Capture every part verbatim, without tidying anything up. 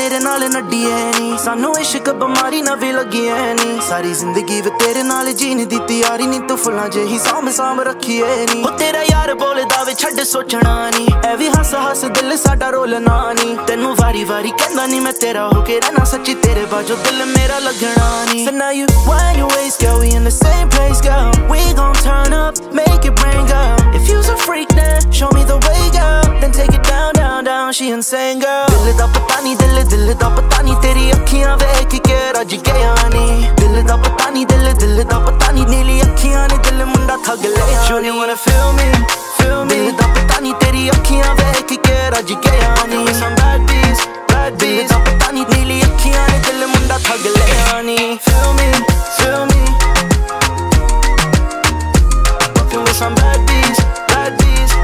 तेरे नाल नड्डीए नी सानू इश्क बीमारी नवी लगी है नी सारी जिंदगी वे तेरे नाल जीने दी तैयारी नी तू फुल्लां जेही साम साम रखिए नी ओ तेरा यार बोलदा वे छड्ड सोचना नी ऐ वी हस हस दिल साडा रोलना नी तेनू वारी वारी कहंदा नी मैं तेरा होके रहना सच्ची तेरे बाजो दिल मेरा लगना नी So now you wind your waist girl we in the same place girl we gon' turn up make it rain girl if you's a freak then show me the way girl then take it down down down she insane girl दिल दा पता नी दिल दिल दा पता नी तेरी अखियां वेख के रज गया नी दिल दा पता नी दिल दिल दा पता नी नीली अखियां ने दिल मुंडा ठग लिया Sure you wanna feel me feel me दिल दा पता नी तेरी अखियां वेख के रज गया नी some bad beats bad beats दिल दा पता नी नीली अखियां ने दिल मुंडा ठग लिया नी feel me feel me fucking with some bad beats bad beats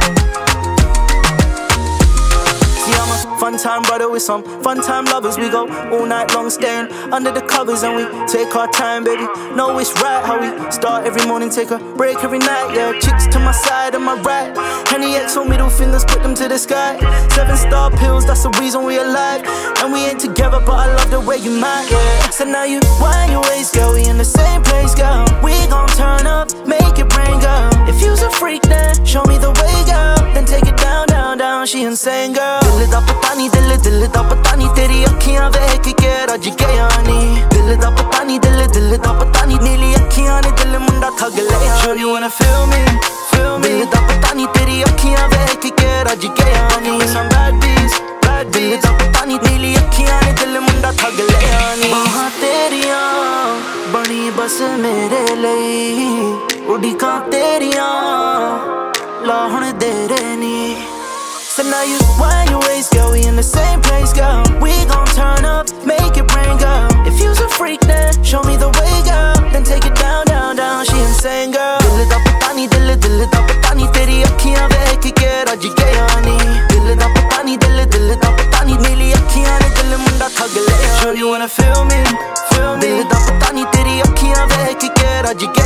Fun time brother with some fun time lovers we go all night long staying under the covers and we take our time baby know it's right how we start every morning take a break every night yeah chicks to my side and my right Henny X on middle fingers put them to the sky seven star pills that's the reason we alive and we ain't together but I love the way you mind yeah so now you wind your waist girl we in the same place girl we gon' turn up make it rain girl if you's a freak then show me the way girl then take it down down down she insane girl दिल दा पता नी दिल दिल दा पता नी तेरी अखियां वेख के रज गया नी दिल दा पता नी दिल दिल दा पता नी नीली अखियां ने दिल मुंडा ठग लिया Sure you wanna feel me feel me दिल दा पता नी तेरी अखियां वेख के रज गया नी some bad beats bad beats दिल दा पता नी नीली अखियां ने दिल मुंडा ठग लिया नी बाहां तेरियां बनी बस मेरे ਲਈ उड़ीकां तेरियां ला हुण देरे नी So now you wind your waist girl we in the same place girl we gon' turn up make it rain girl if you's a freak then show me the way girl then take it down down down she insane girl दिल दा पता नी दिल दिल दा पता नी तेरी अखियां वेख के रज गया नी दिल दा पता नी दिल दिल दा पता नी नीली अखियां ने दिल मुंडा ठग लिया Sure you wanna feel me feel me दिल दा पता नी तेरी अखियां वेख के रज